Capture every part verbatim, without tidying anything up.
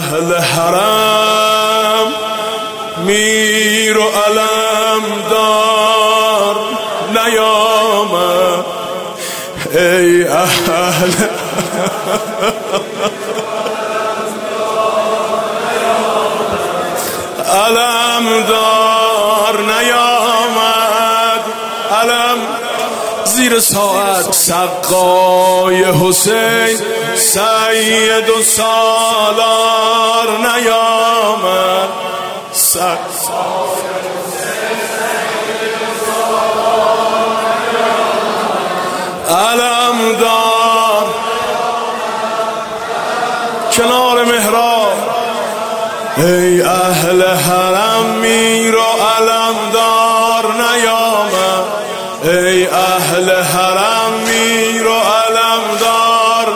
اهل حرم میر و علم دار نیامد. ای اهل علم دار نیامد. علم زیر ساعت سقای حسین سید و سالار نیامد. علم دار کنار محراب. ای اهل حرم میر و علم دار نیامد. ای اهل حرم میر و علم دار.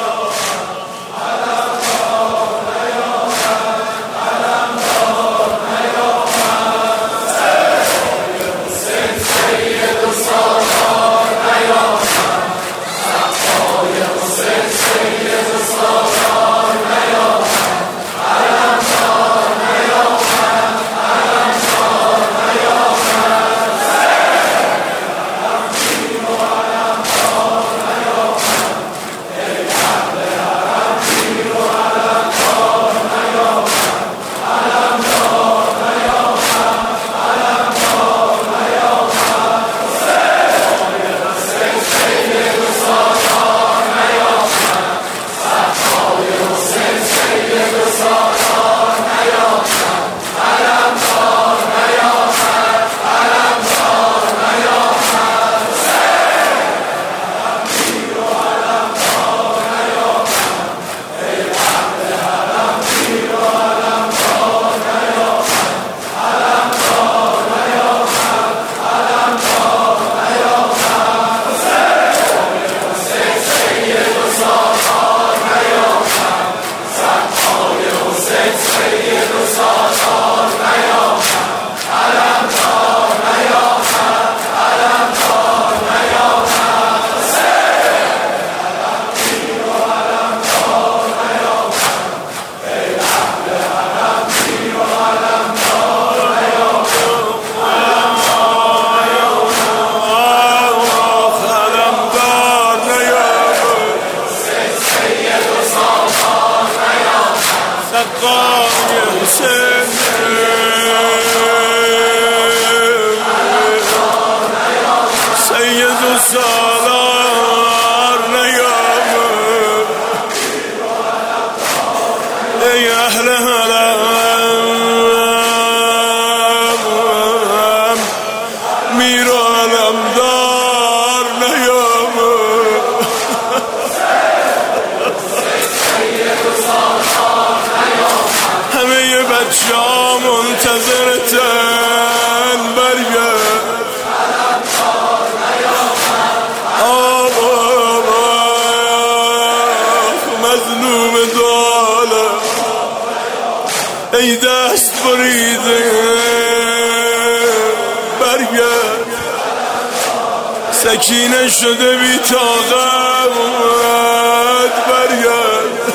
سید و سالار نیامد. ای اهل حرم میر و علم دار نیامد. همه بچه ها منتظرتن برگرد. مظلوم داله ای دست بریده برگرد. سکینه شده بی طاقت برگرد.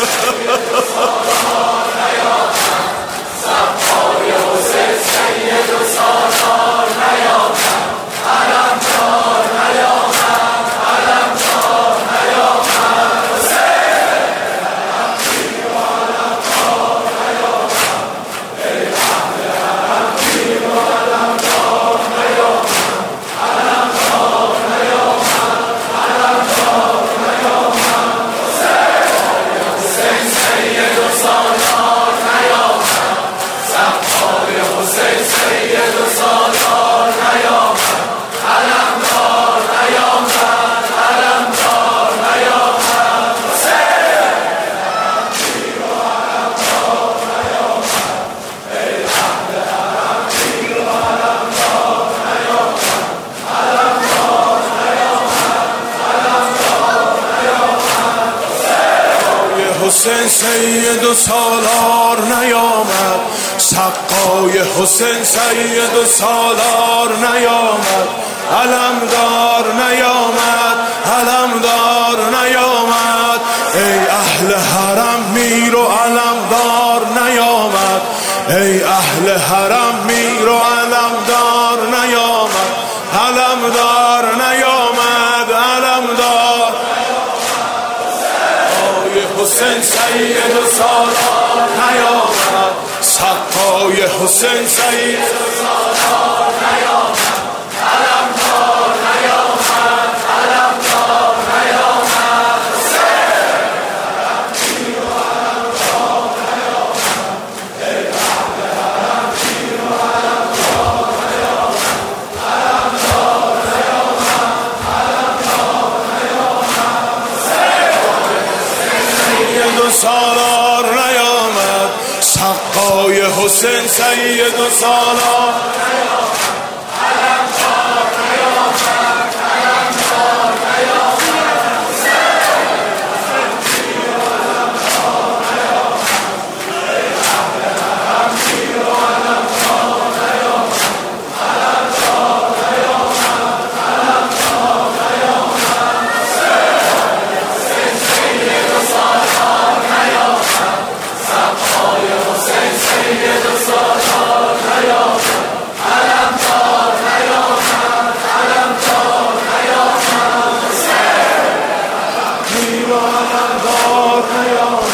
حسین سید و سالار نیامد. سقای حسین سید و سالار نیامد. علمدار نیامد. علمدار نیامد. ای اهل حرم میر و علمدار ای اهل حرم میر و علمدار نیامد، علمدار نیامد، علمدار آی حسین سید و سالار نیامد، سقای حسین سید و سالار نیامد، علمدار نیامد، علمدار نیامد، میر و علمدار نیامد، ای اهل حرم میر و علمدار نیامد، علمدار نیامد، علمدار نیامد، سید و سالار نیامد، سقای حسین سید و سالار نیامد، علمدار نیامد، علمدار نیامد، میر و علمدار نیامد، ای اهل حرم میر و علمدار نیامد، علمدار نیامد، علمدار نیامد، سید و سالار نیامد، سقای حسین سید و سالار نیامد، علمدار نیامد، علمدار نیامد، میر و علمدار نیامد،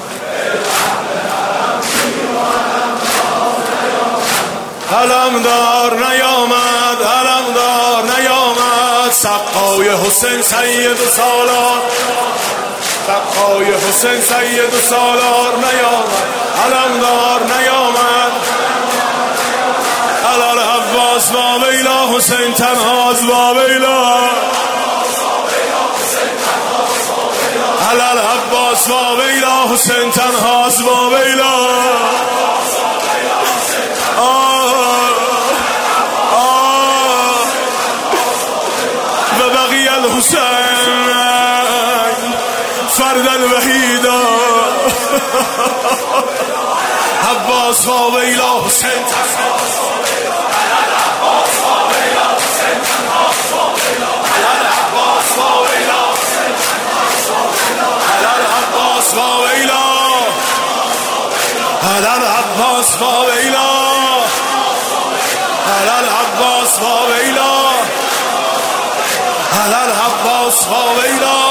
علمدار نیامد، علمدار نیامد، سقای حسین سید و سالار، سقای حسین سید و سالار نیامد، علمدار نیامد، علال عباس با ویلا حسین تنهاست با ویلا، علال عباس با ویلا حسین تنهاست با ویلا، و بقی الحسین فردا وحیدا، عباس با ویلا حسین تنهاست با ویلا، علال عباس با ویلا حسین تنهاست با ویلا، علال عباس با ویلا حسین تنهاست با ویلا، علال عباس با ویلا، علال عباس با ویلا، علال عباس با ویلا، علال عباس با ویلا،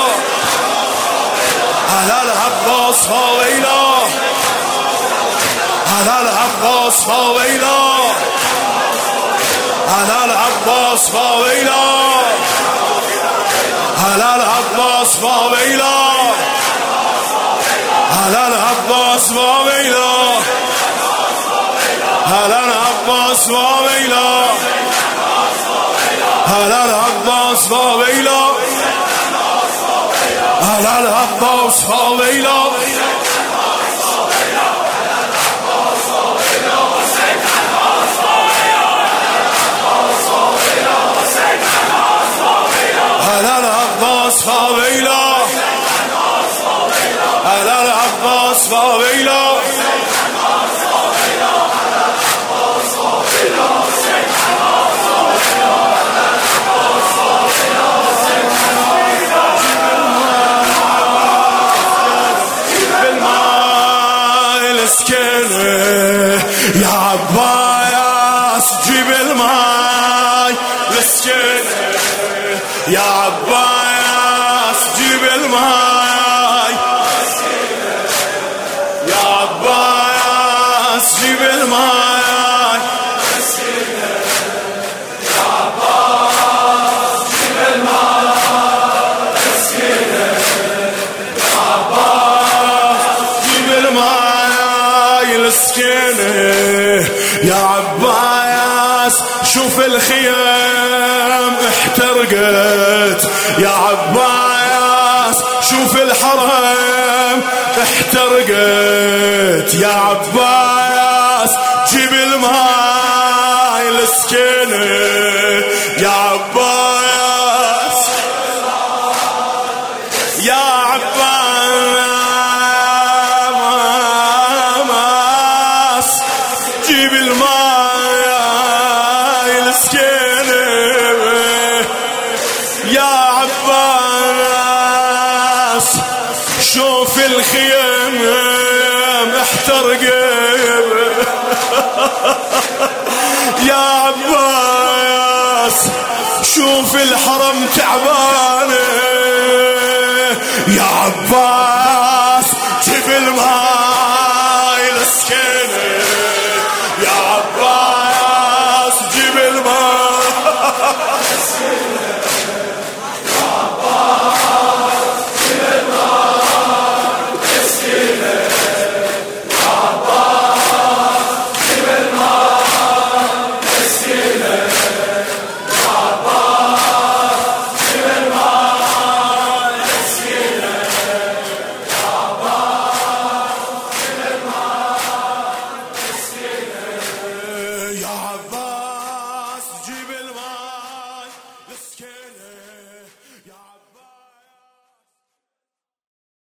علال عباس با ویلا، علال عباس با ویلا، علال عباس با ویلا، علال عباس با ویلا، علال عباس با ویلا، علال عباس با ویلا، علال عباس با ویلا، علال عباس با ویلا، علال عباس با ویلا، علال عباس با ویلا، يا عباس جيب الماي لسكنه، يا عباس جيب الماي، يا عباس جيب الماي، يا عباس جيب الماي، يا عباس جيب الماي لسكنه، يا عباس شوف الخيام احترقت، يا عباس شوف الحرم احترقت، يا عباس جيب الماي لسكنه، يا عباس، يا عباس جيب الماي لسكنه، يا عباس شوف الخيم احترقت، يا عباس شوف الحرم تعبانه، يا عباس جيب الماء